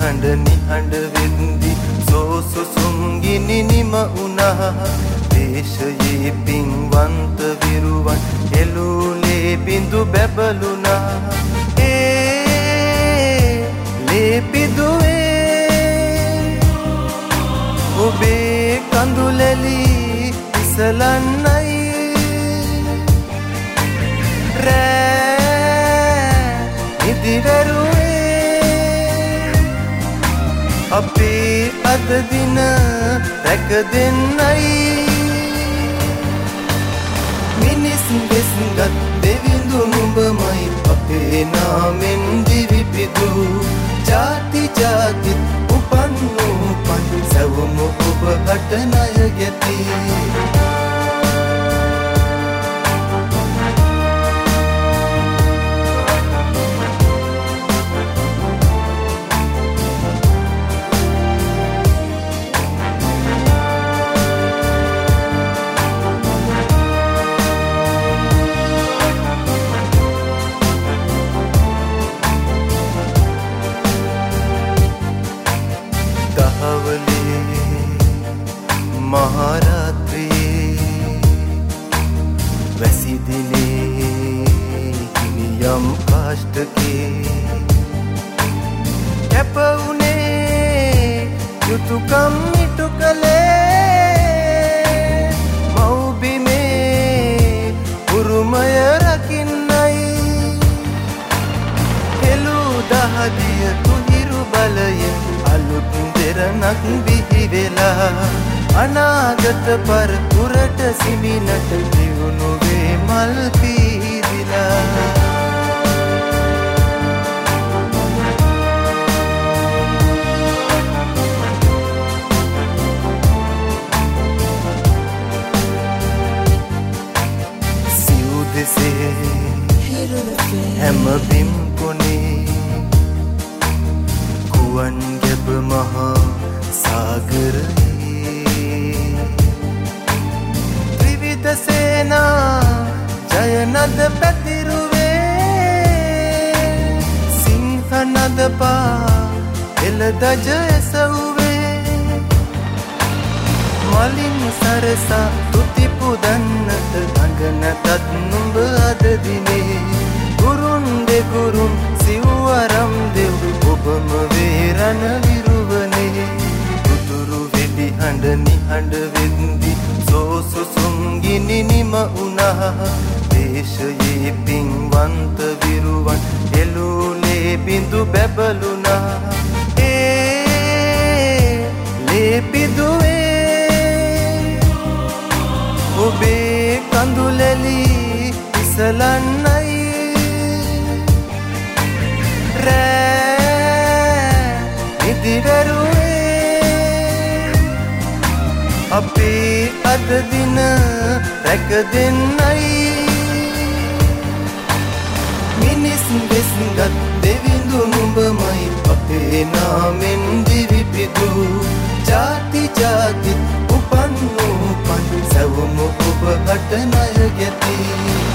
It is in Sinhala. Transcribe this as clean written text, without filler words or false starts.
හඬ නිහඬ වෙද්දි සෝසුසුම්ගිනි නිම වුණා දේශයේ පින්වන්ත විරුවන් එළුලේ බිඳු බැබළුණා ලේ පිදුවේ ඔබේ කඳුලැලි ඉසලන්නයි ඉදිවරුවේ අපේ අද දින රැක දෙන්නයි මිනිස් වෙස්ගත් දෙවිඳු නුඹමයි අපේ නාමෙන් දිවිපිදු ජාති ජාති උපන් උපන් සවමු ඔබ අට ණය ගැති මහරාත්‍රියේ වැසි දිනේ හිමියම් කාෂ්ඨකේ කැප වුණේ යුතුයකම් ඉටු කළේ මව්බිමේ උරුමය රකින්නයි හෙළු දහදිය තුහිරු බලයෙන් අලුත් දෙරණක් බිහි වෙලා අනාගත පරපුරට සිමිනට දියුණු වේ මල් පීදිලා සිව් දෙසේ හැම බිම් කොනේ ගුවන් ගැබ මහා සාගරයේ සේනා ජයනද පැතිරුවේ සිංහනද පා එළදජ එසවුවේ මලින් සරසා තුති පුදන්නට අඟනතත් නුඹ අද දිනේ ගුරුන් දෙගුරුන් සිව්වරම් දෙව් ඔබම වේරණ විරුවනේ උතුරු වෙඩි හඬ නිහඬ වෙද්දි සෝසුසුම්ගිනි නිම වුණා දේශයේ පින්වන්ත විරුවන් එළුලේ බිඳු බැබළුණා ලේ පිදුවේ ඔබේ කඳුලැලි ඉසලන්නයි ඉදිවරුවේ අපේ අද දින රැක දෙන්නයි මිනිස් වෙස්ගත් දෙවිඳු නුඹමයි අපේ නාමෙන් දිවිපිදු ජාති ජාති උපන් උපන් සවමු ඔබ අට ණය ගැති